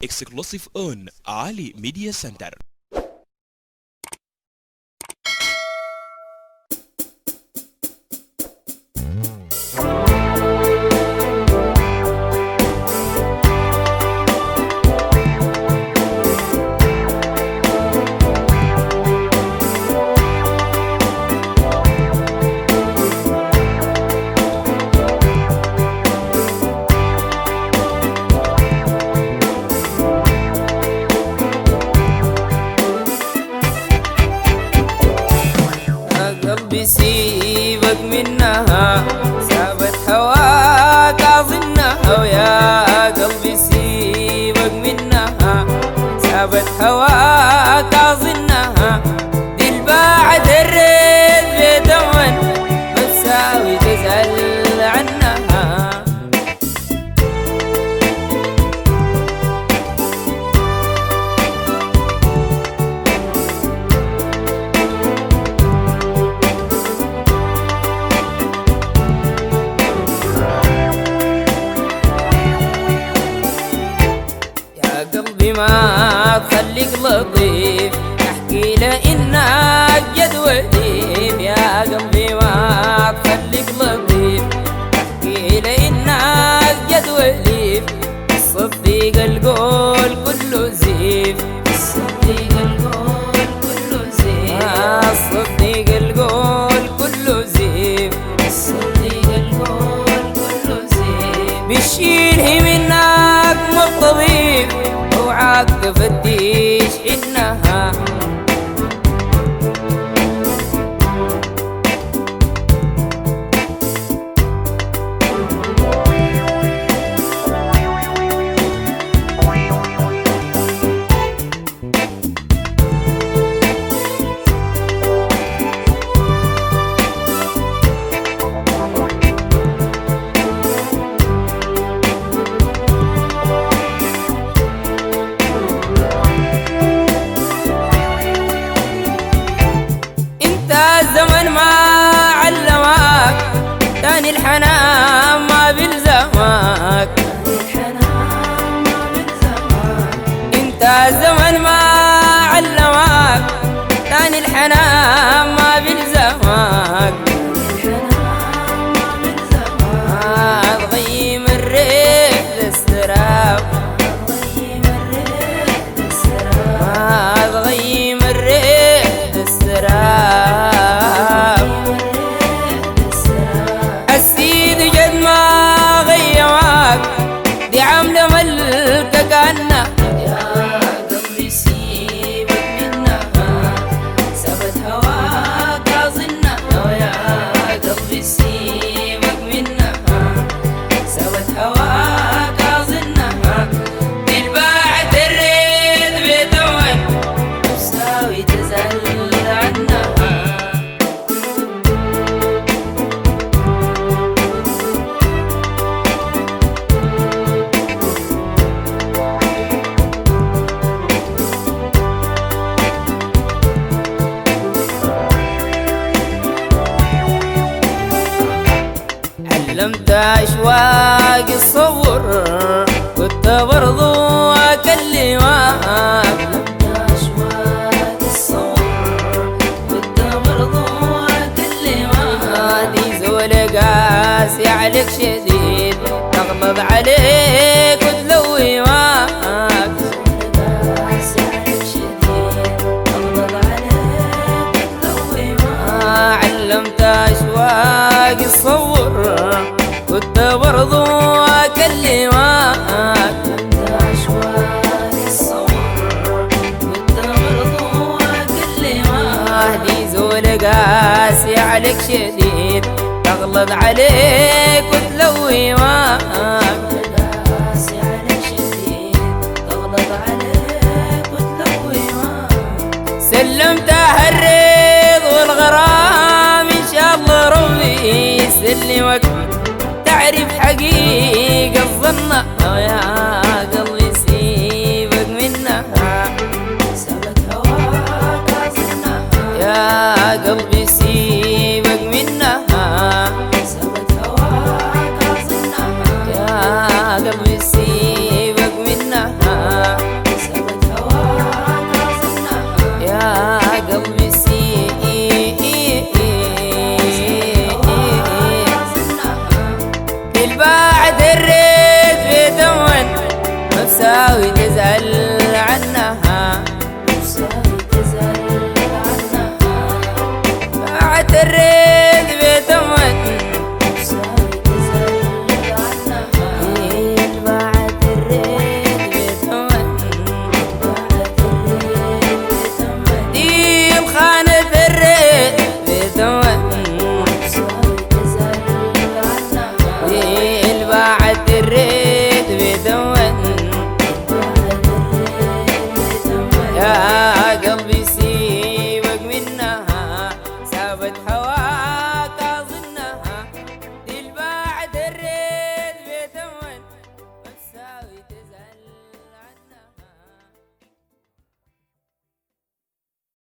exclusive on Ali Media Center. قلبي سيبك منها سابت هواك أظنها، ويا قلبي سيبك منها سابت هواك أظنها. دي البعد الريت بيدون مساوي تزعل عنها. قلبي ما تخليك لطيف احكي له انك جد وليف. يا قلبي ما تخليك لطيف احكي له انك جد وليف. الصديق القول كله زيف، الصديق القول كله زيف، الصديق القول كله زيف، الصديق القول كله زيف. بيشيله منك مطبيب اوعاك تفتش انها. الزمن ما علمك تاني الحنان ما بيلزمك، انت الزمن ما علمك تاني الحنان ما بيلزمك. تغيم الريح للسراب، تغيم الريح للسراب. دي عاملة ملكة كأنها. يا قلبي سيبك منها سابت هواك أظنها، ويا قلبي سيبك منها سابت هواك أظنها. دي البعد الريت بيدون مساوي تزعل عنها. علمت أشواق الصور كنت برضو أكلمك. علمت أشواق الصور كنت برضو أكلمك. دي زول قاسي عليك شديد تغضب عليك وتلومك. قاسي عليك شديد تغضب عليك وتلومك. علمت أشواق الصور كنت برضو أكلمك. علمت أشواق الصور كنت برضو أكلمك. دي زول قاسي عليك شديد تغلط عليك وتلومك. قاسي عليك شديد تغلط عليك وتلومك. سلمتها الريض والغرام إن شاء الله ربي يسلمك تعرف حقيقة الظنة. يا قلبي سيبك منها سابت هواك أظنها. يا قلبي سيبك منها سابت هواك أظنها. يا قلبي سيبك منها تساوي تزعل